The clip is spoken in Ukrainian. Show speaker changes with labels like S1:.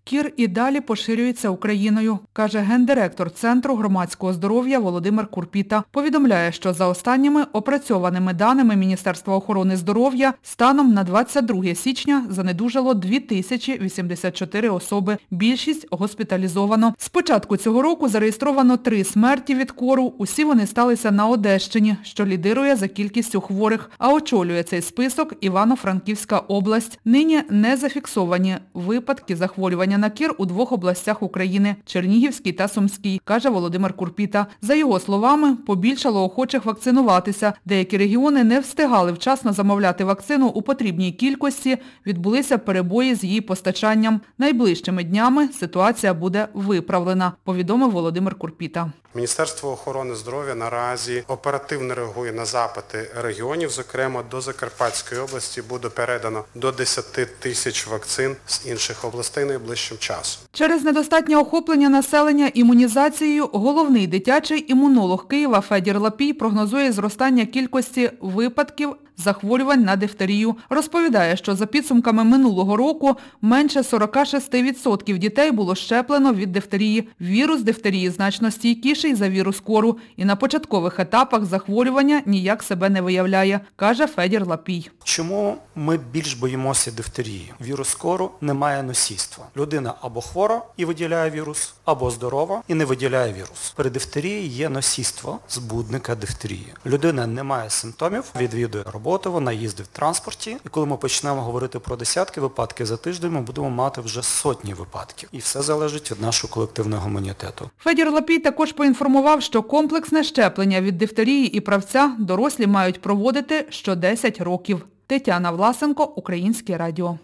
S1: Кір і далі поширюється Україною, каже гендиректор Центру громадського здоров'я Володимир Курпіта. Повідомляє, що за останніми опрацьованими даними Міністерства охорони здоров'я станом на 22 січня занедужало 2084 особи. Більшість госпіталізовано. З початку цього року зареєстровано 3 смерті від кору. Усі вони сталися на Одещині, що лідирує за кількістю хворих, а очолює цей список Івано-Франківська область. Нині не зафіксовані випадки захворювання на кір у 2 областях України – Чернігівській та Сумській, каже Володимир Курпіта. За його словами, побільшало охочих вакцинуватися. Деякі регіони не встигали вчасно замовляти вакцину у потрібній кількості, відбулися перебої з її постачанням. Найближчими днями ситуація буде виправлена, повідомив Володимир Курпіта.
S2: Міністерство охорони здоров'я наразі оперативно реагує на запити регіонів, зокрема до Закарпатської області буде передано до 10 тисяч вакцин з інших областей найближчим часом.
S1: Через недостатнє охоплення населення імунізацією головний дитячий імунолог Києва Федір Лапій прогнозує зростання кількості випадків захворювань на дифтерію. Розповідає, що за підсумками минулого року менше 46% дітей було щеплено від дифтерії. Вірус дифтерії значно стійкіший за вірус кору і на початкових етапах захворювання ніяк себе не виявляє, каже Федір Лапій.
S3: Чому ми більш боїмося дифтерії? Вірус кору не має носійства. Людина або хвора і виділяє вірус, або здорова і не виділяє вірус. При дифтерії є носійство збудника дифтерії. Людина не має симптомів, відвідує роботу, вона їздить в транспорті, і коли ми почнемо говорити про десятки випадків за тиждень, ми будемо мати вже сотні випадків. І все залежить від нашого колективного імунітету.
S1: Федір Лапій також поінформував, що комплексне щеплення від дифтерії і правця дорослі мають проводити що 10 років. Тетяна Власенко, Українське радіо.